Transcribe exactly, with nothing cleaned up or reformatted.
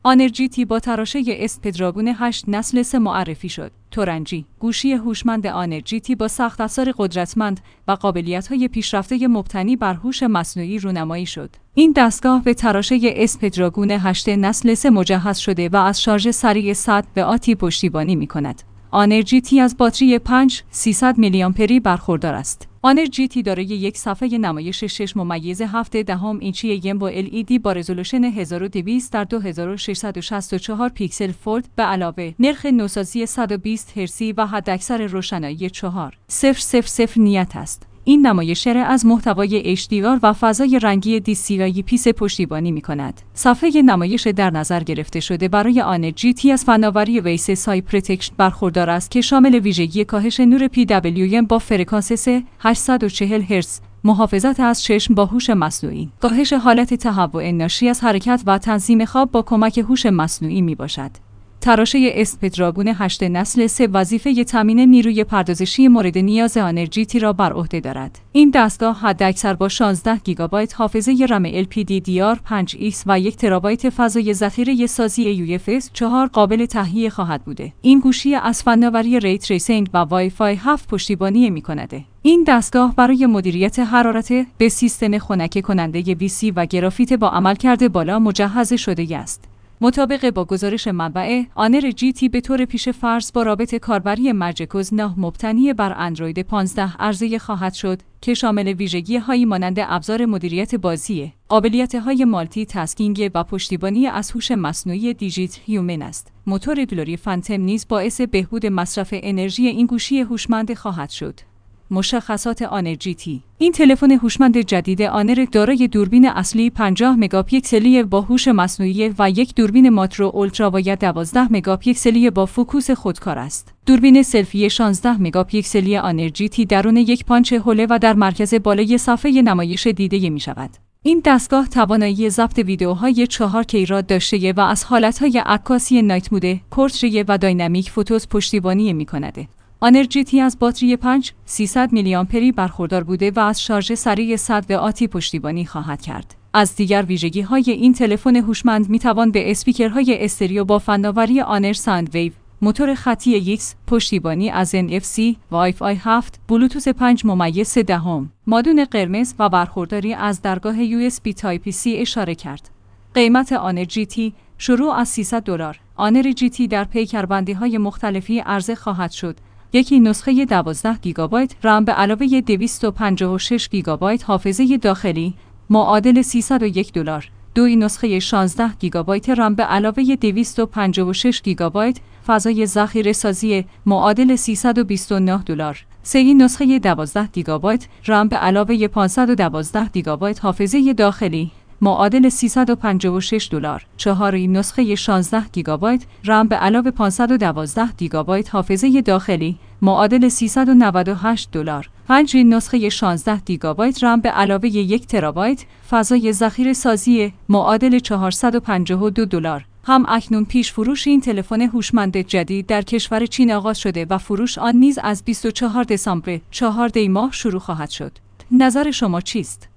آنر جی تی با تراشه اسنپدراگون هشت نسل سه معرفی شد. تورنجی، گوشی هوشمند آنر جی تی با سخت افزار قدرتمند و قابلیت‌های پیشرفته مبتنی بر هوش مصنوعی رونمایی شد. این دستگاه به تراشه اسنپدراگون هشت نسل سه مجهز شده و از شارژ سریع صد وات پشتیبانی می‌کند. آنر جی تی از باتری پنج هزار و سیصد میلی آمپری برخوردار است. آنر جی تی دارای یک صفحه نمایش شش ممیز هفت دهم اینچی یم با ال ای دی با رزولوشن هزار و دویست در دو هزار و ششصد و شصت و چهار پیکسل فولد به علاوه نرخ نوسازی صد و بیست هرتزی و حداکثر روشنایی چهار هزار نیت است. این نمایشگر از محتوای اچ دی آر و فضای رنگی دی سی آی پیس پشتیبانی می‌کند. صفحه نمایش در نظر گرفته شده برای آنر جی تی از فناوری ویس سای پروتکشن برخوردار است که شامل ویژگی کاهش نور پی دبلیو ام با فرکانس سه هزار و هشتصد و چهل هرتز، محافظت از چشم با هوش مصنوعی، کاهش حالت تهوع ناشی از حرکت و تنظیم خواب با کمک هوش مصنوعی میباشد. تراشه اسنپدراگون هشت نسل سه وظیفه تامین نیروی پردازشی مورد نیاز آنر جی تی را بر عهده دارد. این دستگاه حداکثر با شانزده گیگابایت حافظه رم ال پی دی دی آر پنج ایکس و یک ترابایت فضای ذخیره سازی یو اف اس چهار قابل تهیه خواهد بوده. این گوشی از فناوری ری تریسینگ و وای فای هفت پشتیبانی می‌کند. این دستگاه برای مدیریت حرارت به سیستم خنک کننده وی سی و گرافیت با عملکرد بالا مجهز شده است. مطابق با گزارش منبع، آنر جی تی به طور پیش فرض با رابط کاربری مجیکوز نه مبتنی بر اندروید پانزده عرضه خواهد شد که شامل ویژگی‌هایی مانند ابزار مدیریت بازی، قابلیت‌های مالتی تاسکینگ و پشتیبانی از هوش مصنوعی دیجیت هیومن است. موتور گلوری فانتوم نیز باعث بهبود مصرف انرژی این گوشی هوشمند خواهد شد. مشخصات آنر جی تی. این تلفن هوشمند جدید آنر دارای دوربین اصلی پنجاه مگاپیکسلی با هوش مصنوعی و یک دوربین ماکرو اولتراواید دوازده مگاپیکسلی با فوکوس خودکار است. دوربین سلفی شانزده مگاپیکسلی آنر جی تی درون یک پانچ حوله و در مرکز بالای صفحه نمایش دیده می شود. این دستگاه توانایی ضبط ویدیوهای چهار کی را داشته و از حالتهای عکاسی نایت مود، پورتری و داینامیک فوتوز پشتیبانی می کند. آنر جی تی از باتری پنج هزار و سیصد میلی آمپری برخوردار بوده و از شارژ سریع صد وات پشتیبانی خواهد کرد. از دیگر ویژگی‌های این تلفن هوشمند می‌توان به اسپیکرهای استریو با فناوری آنر ساوند ویو، موتور خطی ایکس، پشتیبانی از ان اف سی، وای فای هفت، بلوتوث پنج ممیز سه دهم، مادون قرمز و برخورداری از درگاه یو اس بی تایپ سی اشاره کرد. قیمت آنر جی تی شروع از سیصد دلار. آنر جی تی در پیکربندی‌های مختلفی عرضه خواهد شد. یکی نسخه دوازده گیگابایت رم به علاوه دویست و پنجاه و شش گیگابایت حافظه داخلی معادل سیصد و یک دلار. دوی نسخه شانزده گیگابایت رم به علاوه دویست و پنجاه و شش گیگابایت فضای ذخیره سازی معادل سیصد و بیست و نه دلار. سه نسخه دوازده گیگابایت رم به علاوه پانصد و دوازده گیگابایت حافظه داخلی معادل سیصد و پنجاه و شش دلار. چهار نسخه شانزده گیگابایت رم به علاوه پانصد و دوازده گیگابایت حافظه داخلی معادل سیصد و نود و هشت دلار. پنج نسخه شانزده گیگابایت رم به علاوه یک ترابایت فضای ذخیره سازی معادل چهارصد و پنجاه و دو دلار. هم اکنون پیش فروش این تلفن هوشمند جدید در کشور چین آغاز شده و فروش آن نیز از بیست و چهارم دسامبر چهارده ماه شروع خواهد شد. نظر شما چیست؟